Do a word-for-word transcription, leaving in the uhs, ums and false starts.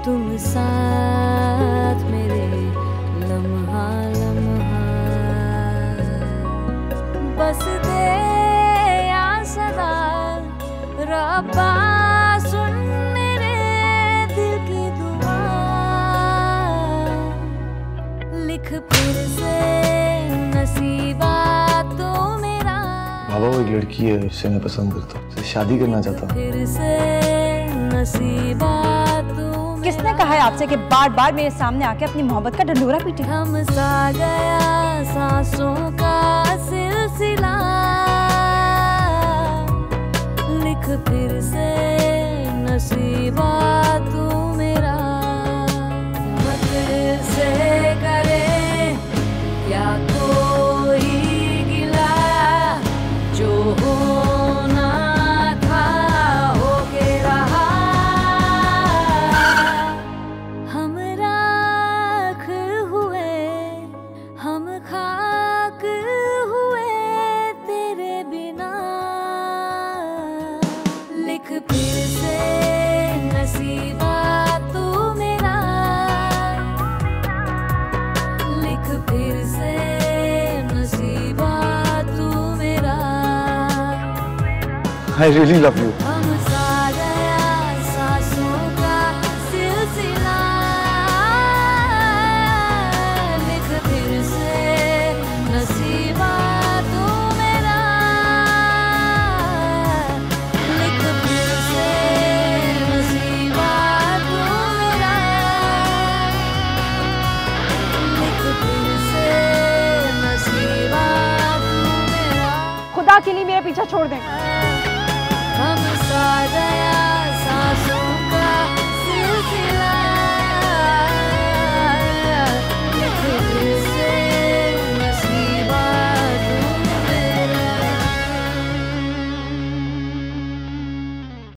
तुम साथ मेरे लम्हा लम्हा, बस दे या सदा रब्बा सुन मेरे दिल की दुआ, लिख फिर से नसीबा तो मेरा। बाबा वो एक लड़की है, उससे मैं पसंद करता हूँ, उससे शादी करना चाहता हूँ। फिर से नसीबा तो किसने कहा है आपसे कि बार बार मेरे सामने आके अपनी मोहब्बत का ढंढोरा पीटे? हम सा गया सांसों का सिलसिला, लिख फिर से नसीबा तू मेरा, मत से करे क्या कोई गिला, जो होना था होके रहा। हम राख हुए, हम खाक हुए तेरे बिना, लिख फिर से नसीबा तू मेरा, लिख फिर से नसीबा तू मेरा। I really love you. हम सा गया सांसों का सिलसिला, लिख फिर से नसीबा तू मेरा, लिख फिर से नसीबा तू मेरा, लिख फिर से नसीबा तू मेरा। खुदा के लिए मेरा पीछा छोड़ दें।